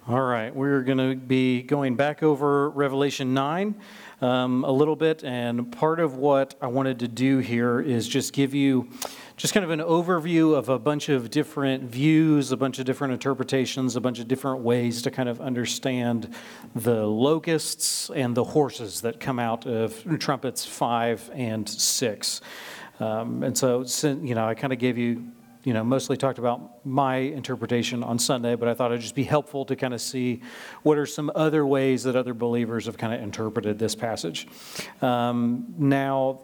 All right, we're going to be going back over Revelation 9 a little bit, and part of what I wanted to do here is just give you just kind of an overview of a bunch of different views, a bunch of different interpretations, a bunch of different ways to kind of understand the locusts and the horses that come out of trumpets 5 and 6. And so, I kind of gave you mostly talked about my interpretation on Sunday, but I thought it'd just be helpful to kind of see what are some other ways that other believers have kind of interpreted this passage. Now,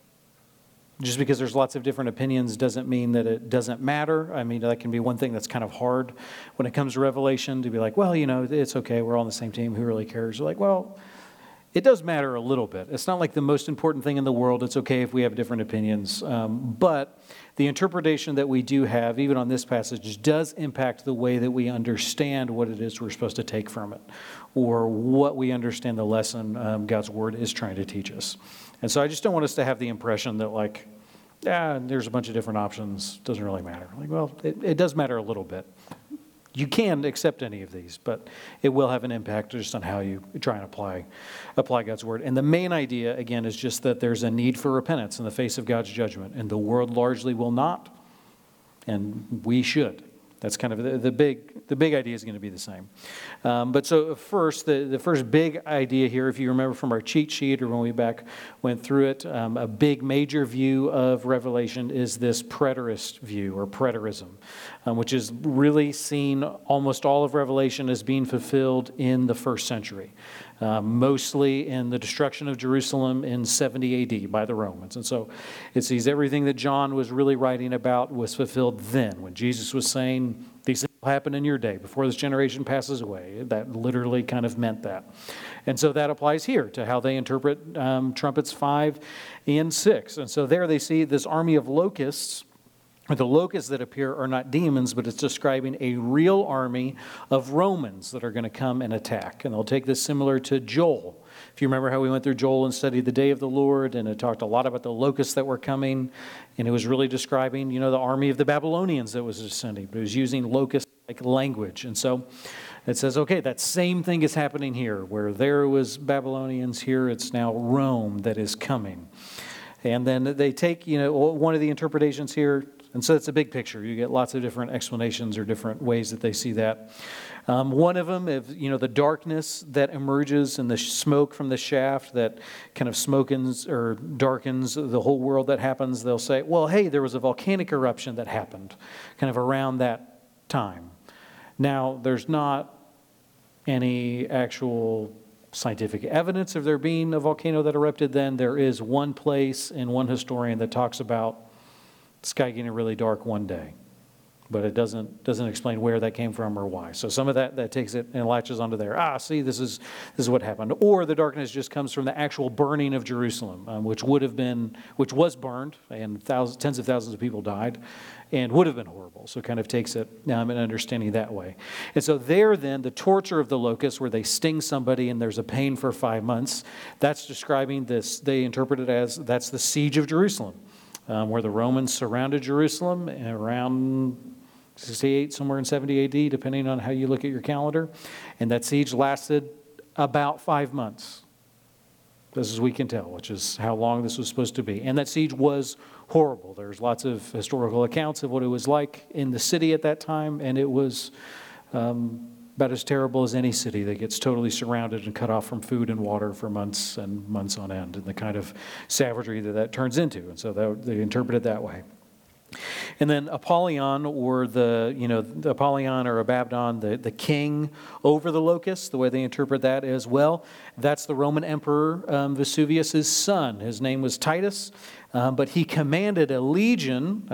just because there's lots of different opinions doesn't mean that it doesn't matter. I mean, that can be one thing that's kind of hard when it comes to Revelation, to be like, well, it's okay, we're all on the same team, who really cares? You're like, well, it does matter a little bit. It's not like the most important thing in the world. It's okay if we have different opinions. But the interpretation that we do have, even on this passage, does impact the way that we understand what it is we're supposed to take from it, or what we understand the lesson God's Word is trying to teach us. And so I just don't want us to have the impression that, there's a bunch of different options, doesn't really matter. It does matter a little bit. You can accept any of these, but it will have an impact just on how you try and apply God's Word. And the main idea, again, is just that there's a need for repentance in the face of God's judgment, and the world largely will not, and we should. That's kind of the big idea is going to be the same. But so first, the first big idea here, if you remember from our cheat sheet or when we went through it, a big major view of Revelation is this preterist view or preterism, which is really seen almost all of Revelation as being fulfilled in the first century. Mostly in the destruction of Jerusalem in 70 AD by the Romans. And so it sees everything that John was really writing about was fulfilled then, when Jesus was saying, these things will happen in your day, before this generation passes away. That literally kind of meant that. And so that applies here to how they interpret trumpets 5 and 6. And so there they see this army of locusts. The locusts that appear are not demons, but it's describing a real army of Romans that are going to come and attack. And they'll take this similar to Joel. If you remember how we went through Joel and studied the day of the Lord, and it talked a lot about the locusts that were coming, and it was really describing, the army of the Babylonians that was descending, but it was using locust-like language. And so it says, okay, that same thing is happening here, where there was Babylonians, here it's now Rome that is coming. And then they take, one of the interpretations here. And so it's a big picture. You get lots of different explanations or different ways that they see that. One of them, the darkness that emerges and the smoke from the shaft that kind of smokens or darkens the whole world that happens. They'll say, well, hey, there was a volcanic eruption that happened kind of around that time. Now, there's not any actual scientific evidence of there being a volcano that erupted then. There is one place and one historian that talks about the sky getting really dark one day, but it doesn't explain where that came from or why. So some of that takes it and latches onto there. See, this is what happened. Or the darkness just comes from the actual burning of Jerusalem, which was burned, and tens of thousands of people died, and would have been horrible. So it kind of takes it in understanding that way. And so there then, the torture of the locusts, where they sting somebody and there's a pain for 5 months, that's describing this. They interpret it as that's the siege of Jerusalem. Where the Romans surrounded Jerusalem around 68, somewhere in 70 AD, depending on how you look at your calendar. And that siege lasted about 5 months, as we can tell, which is how long this was supposed to be. And that siege was horrible. There's lots of historical accounts of what it was like in the city at that time, and it was about as terrible as any city that gets totally surrounded and cut off from food and water for months and months on end, and the kind of savagery that turns into. And so they interpret it that way. And then Apollyon, or the Apollyon or Abaddon, the king over the locusts, the way they interpret that as well, that's the Roman Emperor Vesuvius' son. His name was Titus, but he commanded a legion.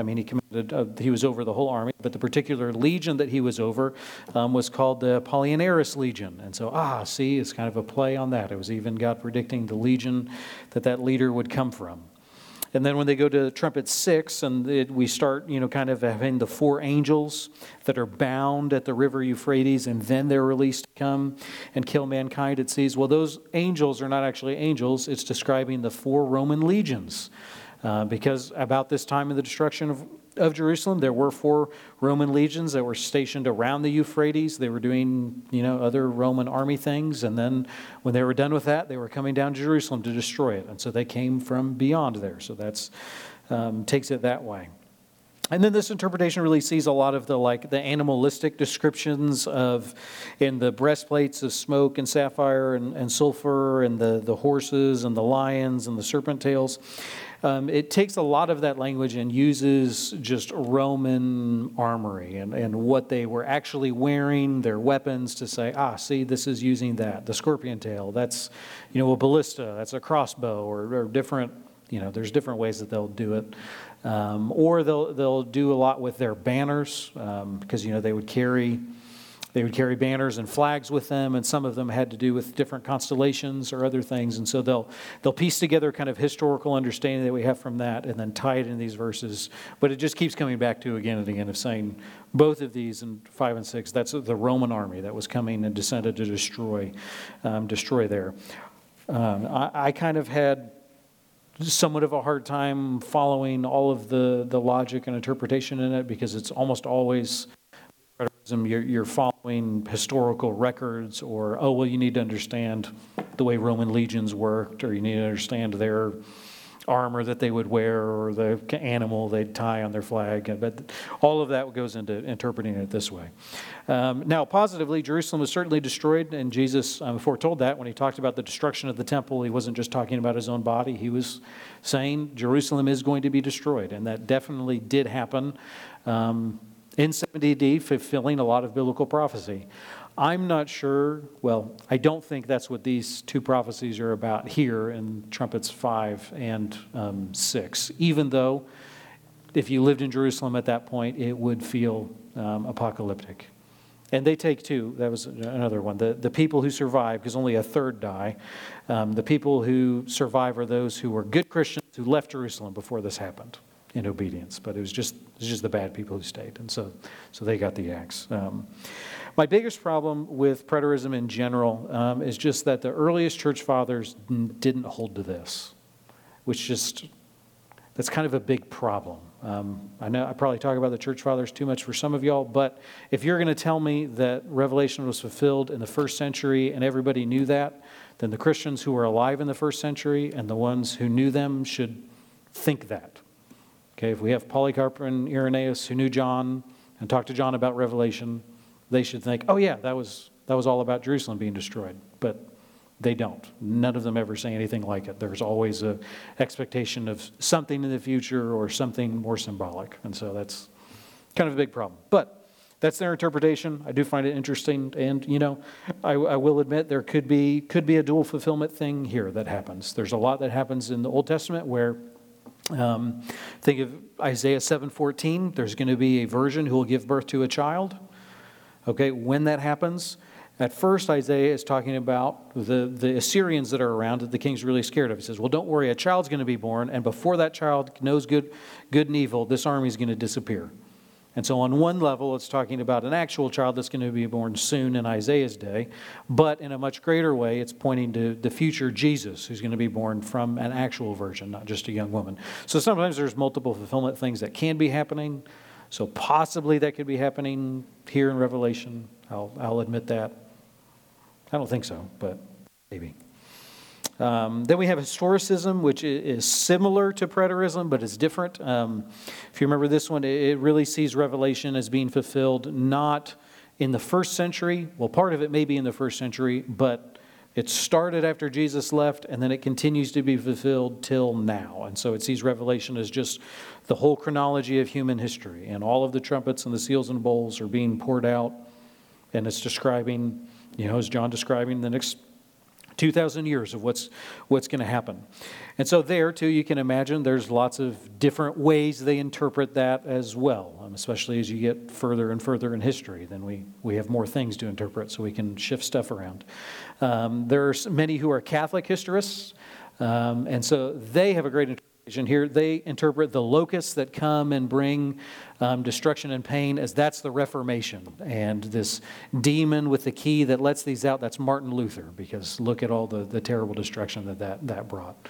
He was over the whole army, but the particular legion that he was over was called the Apollinaris Legion. And so, it's kind of a play on that. It was even God predicting the legion that leader would come from. And then when they go to trumpet 6, and we start, kind of having the 4 angels that are bound at the river Euphrates, and then they're released to come and kill mankind, it says, well, those angels are not actually angels. It's describing the 4 Roman legions. Because about this time of the destruction of Jerusalem. There were 4 Roman legions that were stationed around the Euphrates. They were doing, other Roman army things. And then when they were done with that, they were coming down to Jerusalem to destroy it. And so they came from beyond there. So that's takes it that way. And then this interpretation really sees a lot of the animalistic descriptions in the breastplates of smoke and sapphire and sulfur, and the horses and the lions and the serpent tails. It takes a lot of that language and uses just Roman armory and what they were actually wearing, their weapons, to say, see, this is using that. The scorpion tail, that's, a ballista, that's a crossbow, or different, there's different ways that they'll do it. Or they'll do a lot with their banners, because, they would carry banners and flags with them, and some of them had to do with different constellations or other things. And so they'll piece together kind of historical understanding that we have from that and then tie it in these verses. But it just keeps coming back to again and again of saying both of these in 5 and 6, that's the Roman army that was coming and descended to destroy there. I kind of had somewhat of a hard time following all of the logic and interpretation in it, because it's almost always you're following historical records, or, you need to understand the way Roman legions worked, or you need to understand their armor that they would wear, or the animal they'd tie on their flag. But all of that goes into interpreting it this way. Now, positively, Jerusalem was certainly destroyed, and Jesus foretold that when he talked about the destruction of the temple. He wasn't just talking about his own body. He was saying Jerusalem is going to be destroyed, and that definitely did happen in 70 AD, fulfilling a lot of biblical prophecy. I'm not sure, I don't think that's what these 2 prophecies are about here in Trumpets 5 and 6, even though if you lived in Jerusalem at that point, it would feel apocalyptic. And they take 2, that was another one, the people who survive, because only a third die. The people who survive are those who were good Christians who left Jerusalem before this happened in obedience, but it was just the bad people who stayed, and so they got the axe. My biggest problem with preterism in general is just that the earliest church fathers didn't hold to this, that's kind of a big problem. I know I probably talk about the church fathers too much for some of y'all, but if you're going to tell me that Revelation was fulfilled in the 1st century and everybody knew that, then the Christians who were alive in the 1st century and the ones who knew them should think that. Okay, if we have Polycarp and Irenaeus who knew John and talked to John about Revelation, they should think, that was all about Jerusalem being destroyed. But they don't. None of them ever say anything like it. There's always an expectation of something in the future or something more symbolic. And so that's kind of a big problem. But that's their interpretation. I do find it interesting. And, I will admit there could be a dual fulfillment thing here that happens. There's a lot that happens in the Old Testament where think of Isaiah 7:14. There's going to be a virgin who will give birth to a child. Okay, when that happens, at first Isaiah is talking about the Assyrians that are around that the king's really scared of. He says, don't worry, a child's going to be born, and before that child knows good and evil, this army is going to disappear. And so on one level, it's talking about an actual child that's going to be born soon in Isaiah's day. But in a much greater way, it's pointing to the future Jesus, who's going to be born from an actual virgin, not just a young woman. So sometimes there's multiple fulfillment things that can be happening. So possibly that could be happening here in Revelation. I'll admit that. I don't think so, but maybe. Then we have historicism, which is similar to preterism, but it's different. If you remember this one, it really sees Revelation as being fulfilled not in the 1st century. Well, part of it may be in the 1st century, but it started after Jesus left, and then it continues to be fulfilled till now. And so it sees Revelation as just the whole chronology of human history, and all of the trumpets and the seals and bowls are being poured out, and it's describing, as John describing the next 2,000 years of what's going to happen. And so there, too, you can imagine there's lots of different ways they interpret that as well, especially as you get further and further in history. Then we have more things to interpret, so we can shift stuff around. There are many who are Catholic historists, and so they have a great interpretation here. They interpret the locusts that come and bring destruction and pain as that's the Reformation. And this demon with the key that lets these out, that's Martin Luther, because look at all the terrible destruction that brought.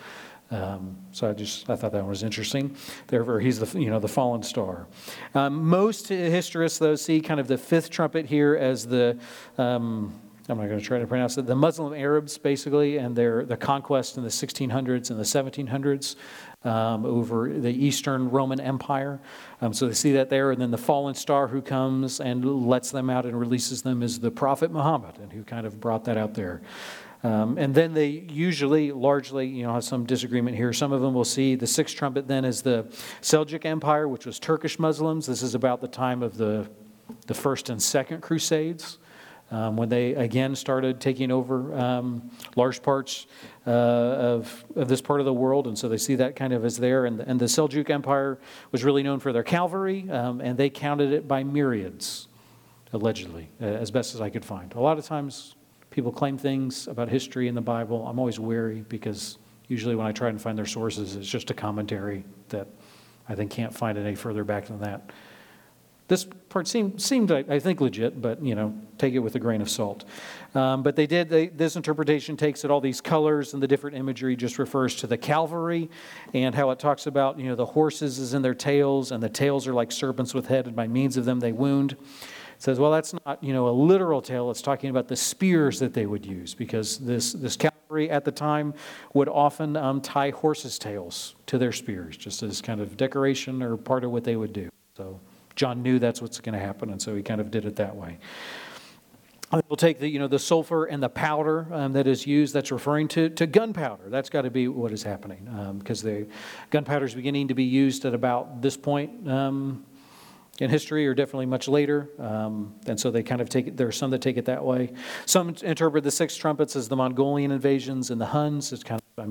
So I thought that was interesting. Therefore, he's the fallen star. Most historists, though, see kind of the fifth trumpet here as I'm not going to try to pronounce it, the Muslim Arabs, basically, and the conquest in the 1600s and the 1700s over the Eastern Roman Empire. So they see that there. And then the fallen star who comes and lets them out and releases them is the Prophet Muhammad, and who kind of brought that out there. And then they usually, largely, have some disagreement here. Some of them will see the sixth trumpet then as the Seljuk Empire, which was Turkish Muslims. This is about the time of the First and Second Crusades. When they again started taking over large parts of this part of the world. And so they see that kind of as there. And the Seljuk Empire was really known for their cavalry, and they counted it by myriads, allegedly, as best as I could find. A lot of times people claim things about history in the Bible. I'm always wary because usually when I try and find their sources, it's just a commentary that I think can't find it any further back than that. This part seemed, I think, legit, but, take it with a grain of salt. But this interpretation takes it, all these colors and the different imagery just refers to the cavalry and how it talks about, the horses is in their tails, and the tails are like serpents with head, and by means of them they wound. It says, well, that's not, a literal tail. It's talking about the spears that they would use, because this cavalry at the time would often tie horses' tails to their spears, just as kind of decoration or part of what they would do. So John knew that's what's going to happen, and so he kind of did it that way. We'll take the sulfur and the powder that is used. That's referring to gunpowder. That's got to be what is happening, because the gunpowder is beginning to be used at about this point in history, or definitely much later. And so they kind of take it. There are some that take it that way. Some interpret the six trumpets as the Mongolian invasions and the Huns. It's kind of,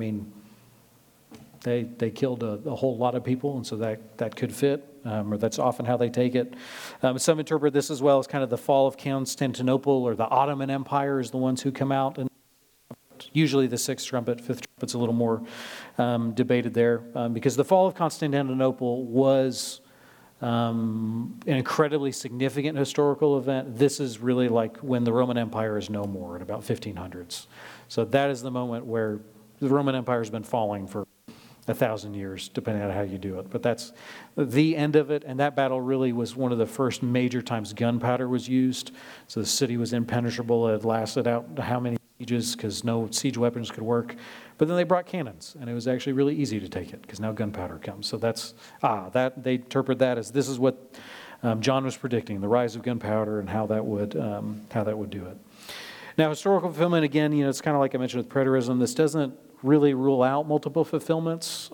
They killed a whole lot of people, and so that could fit, or that's often how they take it. Some interpret this as well as kind of the fall of Constantinople, or the Ottoman Empire is the ones who come out. And usually the sixth trumpet, fifth trumpet's a little more debated there, because the fall of Constantinople was an incredibly significant historical event. This is really like when the Roman Empire is no more, at about 1500s. So that is the moment where the Roman Empire has been falling for 1,000 years, depending on how you do it. But that's the end of it, and that battle really was one of the first major times gunpowder was used. So the city was impenetrable. It had lasted out how many sieges, because no siege weapons could work. But then they brought cannons, and it was actually really easy to take it, because now gunpowder comes. So that they interpret that as this is what John was predicting, the rise of gunpowder and how that would do it. Now, historical fulfillment, again, it's kind of like I mentioned with preterism. This doesn't really rule out multiple fulfillments.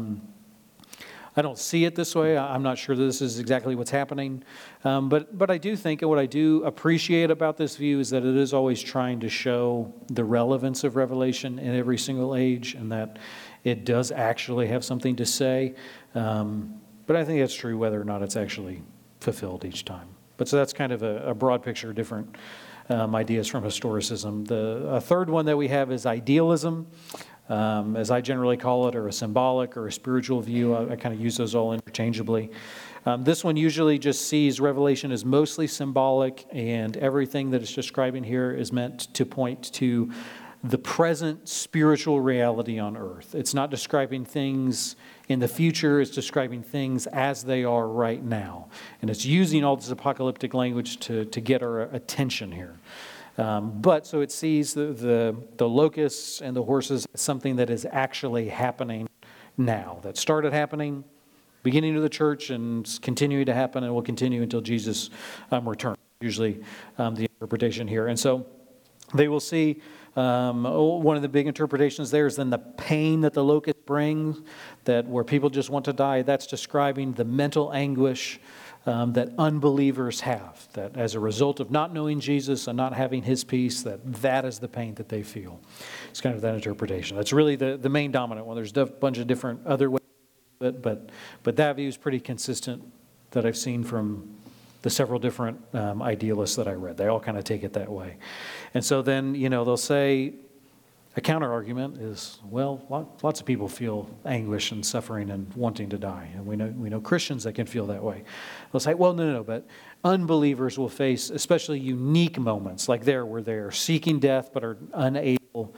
I don't see it this way. I'm not sure that this is exactly what's happening. But I do think, and what I do appreciate about this view is that it is always trying to show the relevance of Revelation in every single age, and that it does actually have something to say. But I think that's true whether or not it's actually fulfilled each time. But so that's kind of a broad picture, different ideas from historicism. A third one that we have is idealism, as I generally call it, or a symbolic or a spiritual view. I kind of use those all interchangeably. This one usually just sees Revelation as mostly symbolic, and everything that it's describing here is meant to point to the present spiritual reality on earth. It's not describing things in the future, it's describing things as they are right now. And it's using all this apocalyptic language to get our attention here. But so it sees the locusts and the horses as something that is actually happening now, that started happening, beginning of the church, and continuing to happen, and will continue until Jesus returns. Usually the interpretation here. And so they will see one of the big interpretations there is then the pain that the locust brings, that where people just want to die, that's describing the mental anguish that unbelievers have, that as a result of not knowing Jesus and not having his peace, that is the pain that they feel. It's kind of that interpretation. That's really the main dominant one. There's a bunch of different other ways, but that view is pretty consistent that I've seen from the several different idealists that I read. They all kind of take it that way. And so then, they'll say, a counter-argument is, well, lots of people feel anguish and suffering and wanting to die. And we know Christians that can feel that way. They'll say, well, no, but unbelievers will face especially unique moments like where they're seeking death but are unable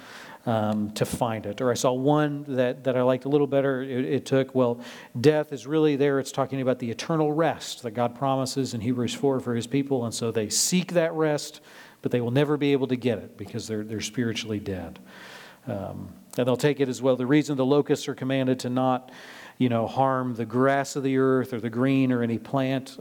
to find it. Or I saw one that I liked a little better. It took, death is really there. It's talking about the eternal rest that God promises in Hebrews 4 for his people. And so they seek that rest, but they will never be able to get it because they're spiritually dead. And they'll take it as well. The reason the locusts are commanded to not, harm the grass of the earth or the green or any plant,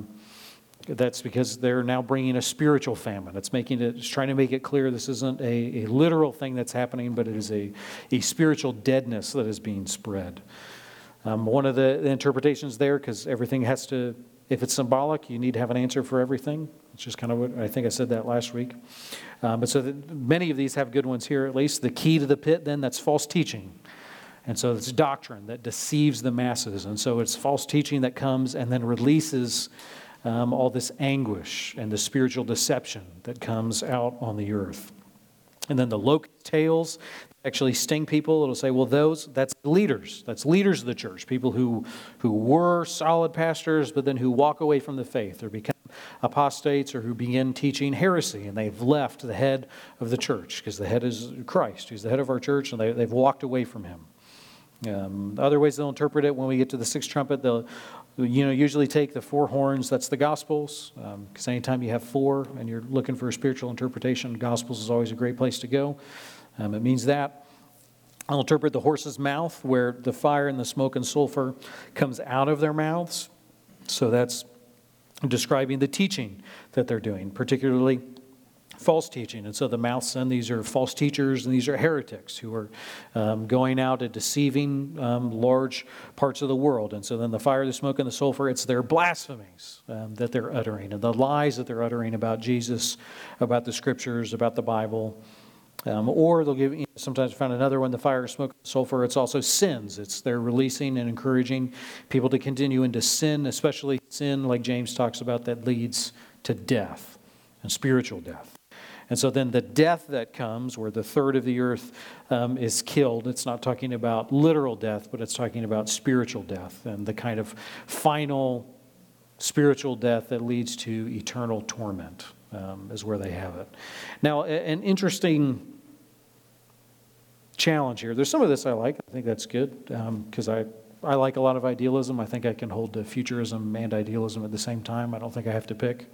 that's because they're now bringing a spiritual famine. It's trying to make it clear this isn't a literal thing that's happening, but it is a spiritual deadness that is being spread. One of the interpretations there, because everything has to, if it's symbolic, you need to have an answer for everything. It's just kind of what, I think I said that last week. But so many of these have good ones here, at least. The key to the pit, then, that's false teaching. And so it's doctrine that deceives the masses. And so it's false teaching that comes and then releases all this anguish and the spiritual deception that comes out on the earth. And then the locust tails actually sting people. It'll say, that's leaders. That's leaders of the church, people who were solid pastors, but then who walk away from the faith or become apostates or who begin teaching heresy, and they've left the head of the church because the head is Christ, who's the head of our church, and they've walked away from him. Other ways they'll interpret it, when we get to the sixth trumpet, they'll usually take the four horns. That's the Gospels, because anytime you have four and you're looking for a spiritual interpretation, Gospels is always a great place to go. It means that. I'll interpret the horse's mouth, where the fire and the smoke and sulfur comes out of their mouths. So that's describing the teaching that they're doing, particularly false teaching. And so the mouths, then, these are false teachers, and these are heretics who are going out and deceiving large parts of the world. And so then the fire, the smoke, and the sulfur, it's their blasphemies that they're uttering, and the lies that they're uttering about Jesus, about the Scriptures, about the Bible. Or they'll give, sometimes I found another one, the fire, smoke, and sulfur, it's also sins. It's they're releasing and encouraging people to continue into sin, especially sin, like James talks about, that leads to death and spiritual death. And so then the death that comes, where the third of the earth is killed, it's not talking about literal death, but it's talking about spiritual death and the kind of final spiritual death that leads to eternal torment is where they have it. Now, an interesting challenge here. There's some of this I like. I think that's good because I like a lot of idealism. I think I can hold to futurism and idealism at the same time. I don't think I have to pick.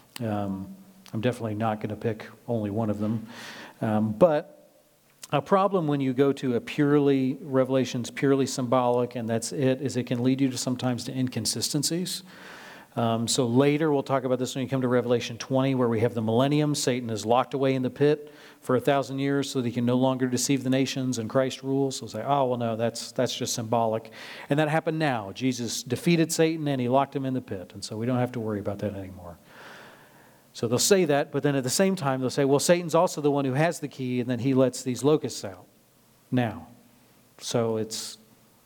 I'm definitely not going to pick only one of them. But a problem when you go to Revelation's purely symbolic, and that's it, is it can lead you to sometimes to inconsistencies. So later, we'll talk about this when you come to Revelation 20, where we have the millennium. Satan is locked away in the pit for 1,000 years so that he can no longer deceive the nations, and Christ rules. So we'll say, no, that's just symbolic. And that happened now. Jesus defeated Satan, and he locked him in the pit. And so we don't have to worry about that anymore. So they'll say that, but then at the same time, they'll say, Satan's also the one who has the key, and then he lets these locusts out now. So it's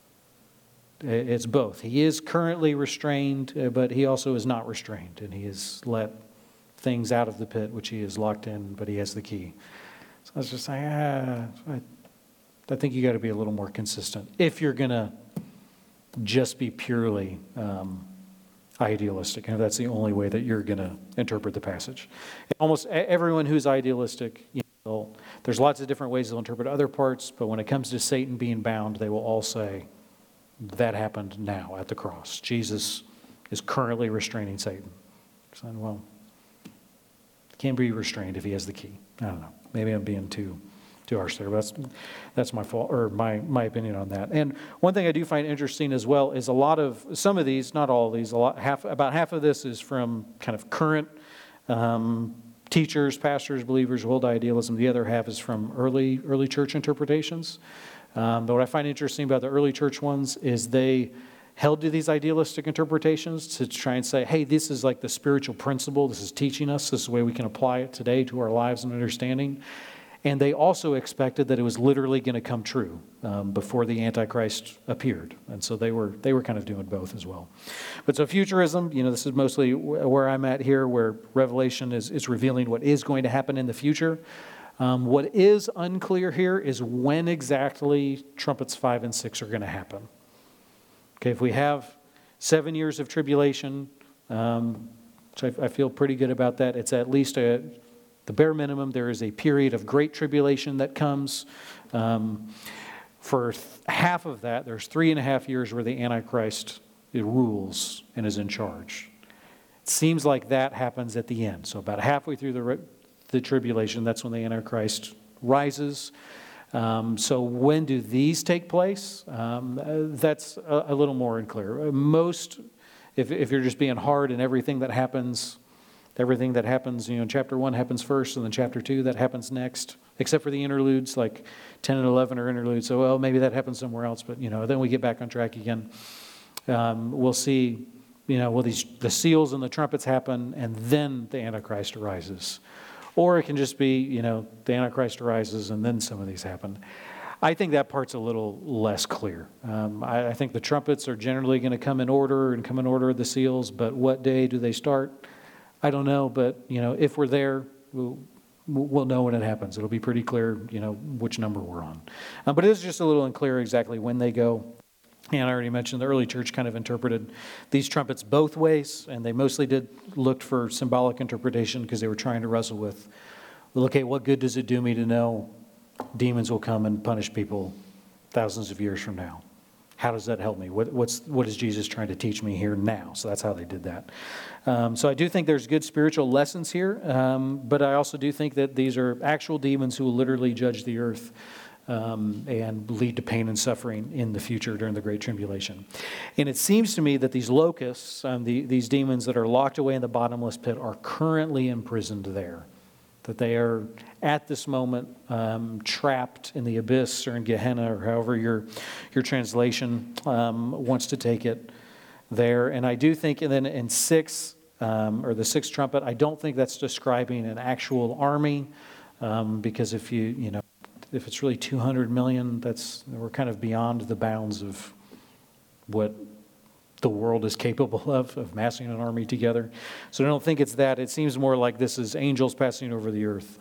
both. He is currently restrained, but he also is not restrained, and he has let things out of the pit, which he is locked in, but he has the key. So I was just saying, I think you got to be a little more consistent if you're going to just be purely idealistic, and that's the only way that you're going to interpret the passage. Almost everyone who's idealistic, there's lots of different ways they'll interpret other parts, but when it comes to Satan being bound, they will all say, that happened now at the cross. Jesus is currently restraining Satan. So, he can't be restrained if he has the key. I don't know. Maybe I'm being too harsh there. But that's my fault, or my opinion on that. And one thing I do find interesting as well is some of these, not all of these, about half of this is from kind of current teachers, pastors, believers who hold idealism. The other half is from early church interpretations. But what I find interesting about the early church ones is they held to these idealistic interpretations to try and say, hey, this is like the spiritual principle. This is teaching us. This is the way we can apply it today to our lives and understanding. And they also expected that it was literally going to come true before the Antichrist appeared. And so they were kind of doing both as well. But so futurism, this is mostly where I'm at here, where Revelation is revealing what is going to happen in the future. What is unclear here is when exactly trumpets 5 and 6 are going to happen. Okay, if we have 7 years of tribulation, which I feel pretty good about that, it's at least the the bare minimum, there is a period of great tribulation that comes. For half of that, there's 3.5 years where the Antichrist rules and is in charge. It seems like that happens at the end. So about halfway through the tribulation, that's when the Antichrist rises. So when do these take place? That's a little more unclear. Most, if you're just being hard and everything that happens, in chapter 1 happens first, and then chapter 2, that happens next, except for the interludes, like 10 and 11 are interludes. So, well, maybe that happens somewhere else, but, then we get back on track again. We'll see, the seals and the trumpets happen, and then the Antichrist arises. Or it can just be, the Antichrist arises, and then some of these happen. I think that part's a little less clear. I think the trumpets are generally going to come in order of the seals, but what day do they start? I don't know, but, if we're there, we'll know when it happens. It'll be pretty clear, which number we're on. But it is just a little unclear exactly when they go. And I already mentioned the early church kind of interpreted these trumpets both ways, and they mostly looked for symbolic interpretation because they were trying to wrestle with, well, okay, what good does it do me to know demons will come and punish people thousands of years from now? How does that help me? What is Jesus trying to teach me here now? So that's how they did that. So I do think there's good spiritual lessons here, but I also do think that these are actual demons who will literally judge the earth and lead to pain and suffering in the future during the Great Tribulation. And it seems to me that these locusts, these demons that are locked away in the bottomless pit, are currently imprisoned there. That they are, at this moment, trapped in the abyss or in Gehenna, or however your translation wants to take it there. And I do think, and then in 6, or the 6th trumpet, I don't think that's describing an actual army, because if if it's really 200 million, we're kind of beyond the bounds of what the world is capable of massing an army together. So I don't think it's that. It seems more like this is angels passing over the earth,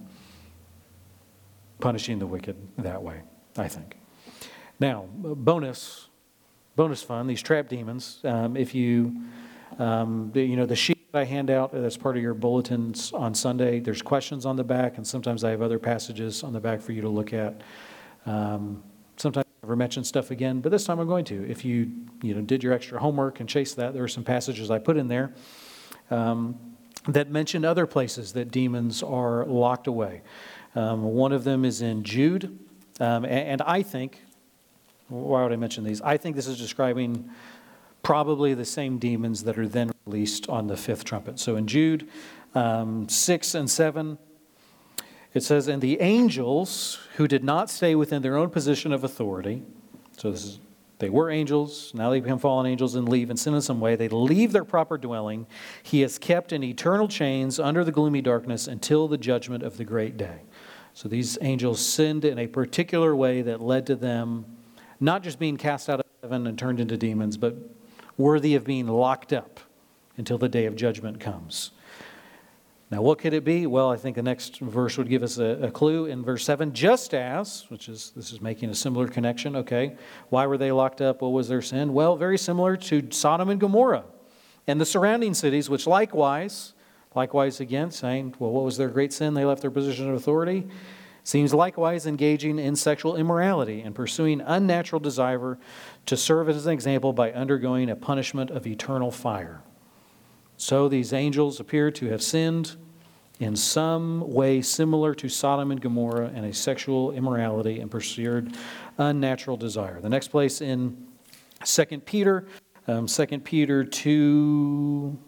punishing the wicked that way, I think. Now, bonus fun, these trap demons. If you, the sheet I hand out, that's part of your bulletins on Sunday, there's questions on the back, and sometimes I have other passages on the back for you to look at. Sometimes I never mention stuff again, but this time I'm going to. If you did your extra homework and chased that, there are some passages I put in there that mention other places that demons are locked away. One of them is in Jude, and I think, why would I mention these? I think this is describing probably the same demons that are then released on the 5th trumpet. So in Jude 6 and 7, it says, "And the angels who did not stay within their own position of authority," so they were angels, now they become fallen angels and leave and sin in some way. They leave their proper dwelling. He is kept in eternal chains under the gloomy darkness until the judgment of the great day. So these angels sinned in a particular way that led to them not just being cast out of heaven and turned into demons, but worthy of being locked up until the day of judgment comes. Now, what could it be? Well, I think the next verse would give us a clue in verse 7. Just as, this is making a similar connection. Okay, why were they locked up? What was their sin? Well, very similar to Sodom and Gomorrah and the surrounding cities, which likewise again, saying, well, what was their great sin? They left their position of authority. Seems likewise engaging in sexual immorality and pursuing unnatural desire to serve as an example by undergoing a punishment of eternal fire. So these angels appear to have sinned in some way similar to Sodom and Gomorrah in a sexual immorality and pursued unnatural desire. The next place in 2 Peter 2:4.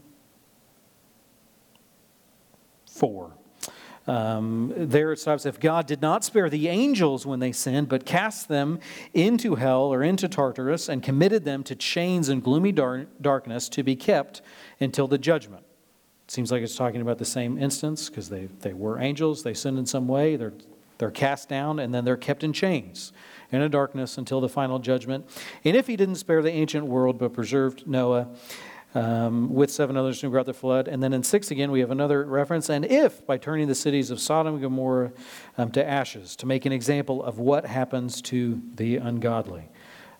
There it stops, "If God did not spare the angels when they sinned, but cast them into hell or into Tartarus and committed them to chains and gloomy darkness to be kept until the judgment." It seems like it's talking about the same instance because they were angels, they sinned in some way, they're cast down, and then they're kept in chains in a darkness until the final judgment. "And if he didn't spare the ancient world, but preserved Noah, with 7 others who brought the flood." And then in 6 again, we have another reference. "And if, by turning the cities of Sodom and Gomorrah to ashes, to make an example of what happens to the ungodly."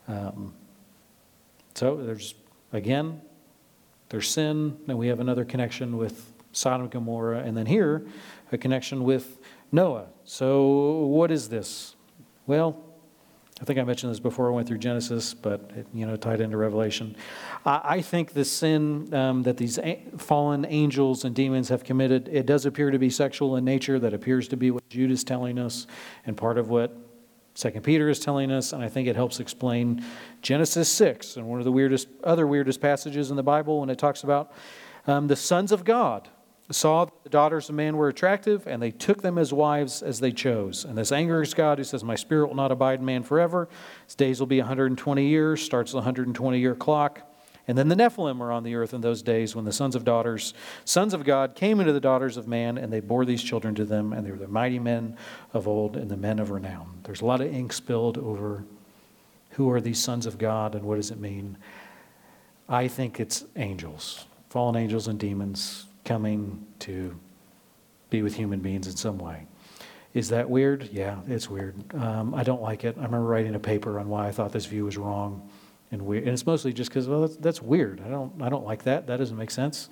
So there's sin, and we have another connection with Sodom and Gomorrah. And then here, a connection with Noah. So what is this? Well, I think I mentioned this before I went through Genesis, but it tied into Revelation. I think the sin that these fallen angels and demons have committed, it does appear to be sexual in nature. That appears to be what Jude is telling us, and part of what 2 Peter is telling us, and I think it helps explain Genesis 6, and one of the other weirdest passages in the Bible when it talks about the sons of God saw that the daughters of man were attractive, and they took them as wives as they chose. And this angers God, who says, my spirit will not abide in man forever. His days will be 120 years, starts the 120-year clock. And then the Nephilim are on the earth in those days when the sons of God came into the daughters of man, and they bore these children to them, and they were the mighty men of old and the men of renown. There's a lot of ink spilled over who are these sons of God and what does it mean. I think it's angels, fallen angels and demons coming to be with human beings in some way. Is that weird? Yeah, it's weird. I don't like it. I remember writing a paper on why I thought this view was wrong and weird. And it's mostly just because, well, that's weird. I don't like that. That doesn't make sense.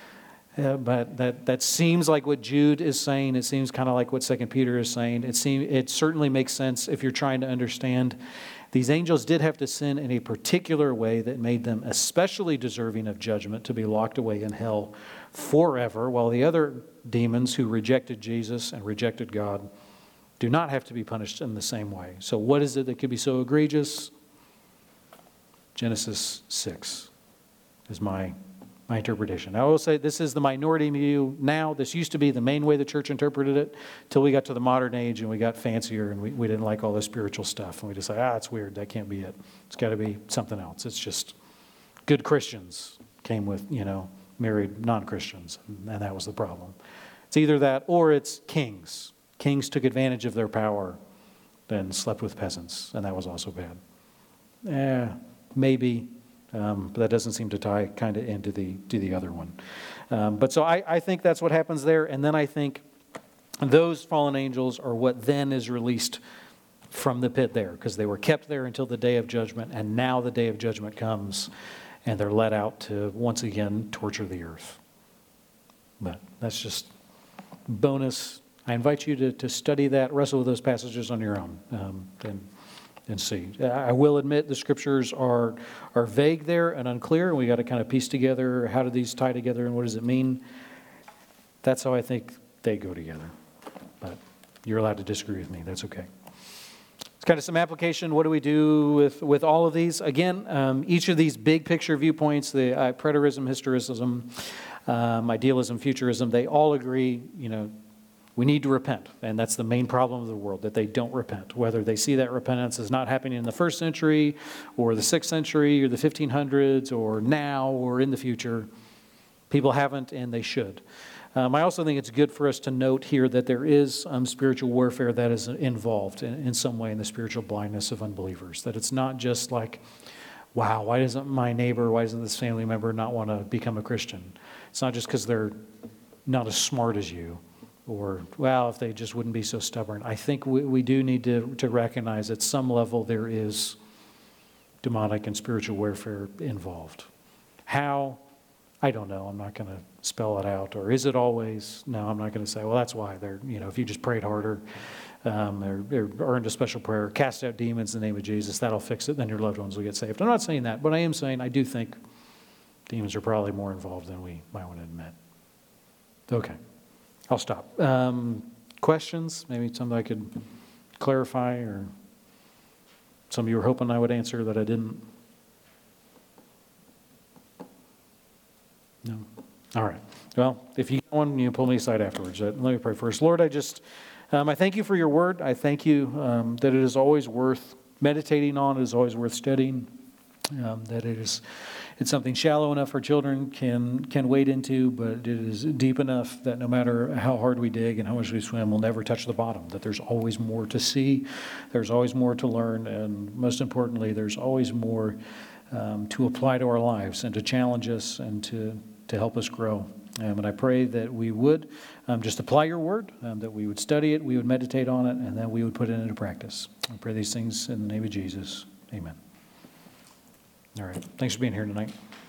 But that seems like what Jude is saying. It seems kind of like what 2 Peter is saying. It certainly makes sense if you're trying to understand. These angels did have to sin in a particular way that made them especially deserving of judgment, to be locked away in hell forever, while the other demons who rejected Jesus and rejected God do not have to be punished in the same way. So what is it that could be so egregious? Genesis 6 is my interpretation. I will say this is the minority view now. This used to be the main way the church interpreted it till we got to the modern age and we got fancier and we didn't like all the spiritual stuff. And we decided, it's weird. That can't be it. It's got to be something else. It's just good Christians came with, married non-Christians. And that was the problem. It's either that or it's kings. Kings took advantage of their power and slept with peasants. And that was also bad. Maybe. But that doesn't seem to tie kind of into the other one. But so I think that's what happens there. And then I think those fallen angels are what then is released from the pit there, because they were kept there until the day of judgment. And now the day of judgment comes and they're let out to once again torture the earth. But that's just bonus. I invite you to study that, wrestle with those passages on your own. And see. I will admit the scriptures are vague there and unclear, and we got to kind of piece together how do these tie together and what does it mean. That's how I think they go together. But you're allowed to disagree with me. That's okay. It's kind of some application. What do we do with all of these? Again, each of these big picture viewpoints, the preterism, historicism, idealism, futurism, they all agree, we need to repent, and that's the main problem of the world, that they don't repent. Whether they see that repentance is not happening in the 1st century or the 6th century or the 1500s or now or in the future, people haven't and they should. I also think it's good for us to note here that there is spiritual warfare that is involved in some way in the spiritual blindness of unbelievers. That it's not just like, wow, why doesn't my neighbor, why doesn't this family member not want to become a Christian? It's not just because they're not as smart as you. Or, well, if they just wouldn't be so stubborn. I think we do need to recognize at some level there is demonic and spiritual warfare involved. How? I don't know. I'm not going to spell it out. Or is it always? No, I'm not going to say, well, that's why. If you just prayed harder or earned a special prayer, cast out demons in the name of Jesus, that'll fix it. Then your loved ones will get saved. I'm not saying that, but I am saying I do think demons are probably more involved than we might want to admit. Okay. I'll stop. Questions? Maybe something I could clarify, or some of you were hoping I would answer that I didn't? No? All right. Well, if you get one, you pull me aside afterwards. Let me pray first. Lord, I thank you for your word. I thank you that it is always worth meditating on. It is always worth studying. That it's something shallow enough our children can wade into, but it is deep enough that no matter how hard we dig and how much we swim, we'll never touch the bottom. That there's always more to see, there's always more to learn, and most importantly, there's always more to apply to our lives and to challenge us and to help us grow. And I pray that we would just apply your word, that we would study it, we would meditate on it, and then we would put it into practice. I pray these things in the name of Jesus. Amen. All right. Thanks for being here tonight.